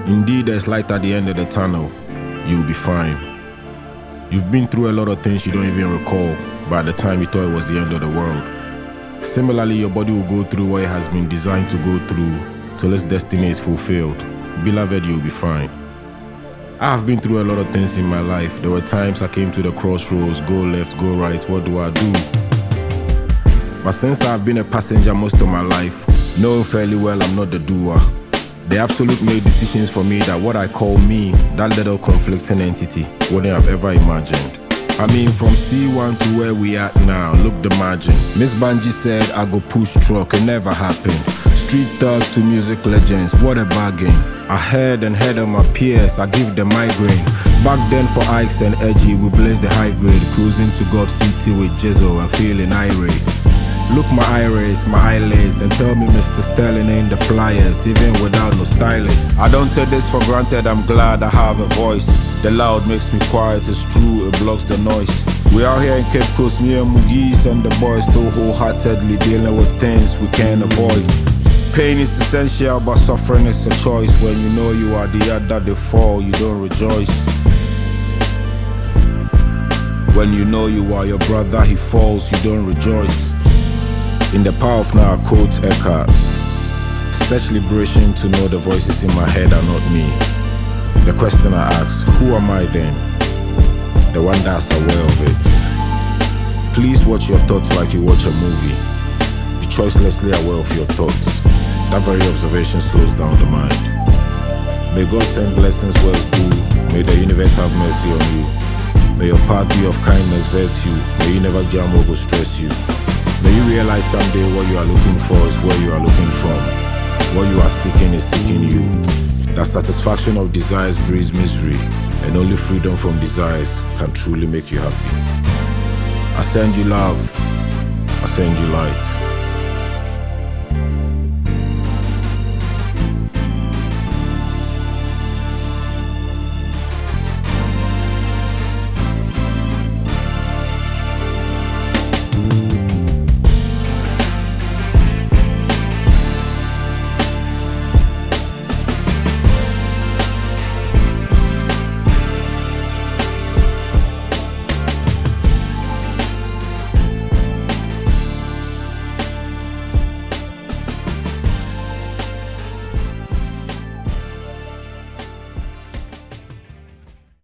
Indeed, there's light at the end of the tunnel. You'll be fine. You've been through a lot of things you don't even recall by the time you thought it was the end of the world. Similarly, your body will go through what it has been designed to go through till its destiny is fulfilled. Beloved, you'll be fine. I have been through a lot of things in my life. There were times I came to the crossroads, go left, go right, what do I do? But since I've been a passenger most of my life, knowing fairly well I'm not the doer, the absolute made decisions for me that what I call me, that little conflicting entity, wouldn't have ever imagined. I mean, from C1 to where we at now, look the margin. Miss Banji said I go push truck, it never happened. Street thugs to music legends, what a bargain. I heard of my peers, I give them migraine. Back then for Ikes and Edgy, we blaze the high grade, cruising to Gulf City with Jizzle and feeling irate. Look my iris, my eyelids, and tell me Mr. Sterling ain't the flyers, even without no stylist. I don't take this for granted, I'm glad I have a voice. The loud makes me quiet, it's true, it blocks the noise. We out here in Cape Coast, me and Mugis and the boys still wholeheartedly dealing with things we can't avoid. Pain is essential, but suffering is a choice. When you know you are the other, they fall, you don't rejoice. When you know you are your brother, he falls, you don't rejoice. In the power of now, I quote Eckhart. Such liberation to know the voices in my head are not me. The question I ask, who am I then? The one that's aware of it. Please watch your thoughts like you watch a movie. Be choicelessly aware of your thoughts. That very observation slows down the mind. May God send blessings where it's due. May the universe have mercy on you. May your path be of kindness, virtue. May you never jam or go stress you. May you realize someday what you are looking for is where you are looking from. What you are seeking is seeking you. That satisfaction of desires breeds misery, and only freedom from desires can truly make you happy. I send you love. I send you light.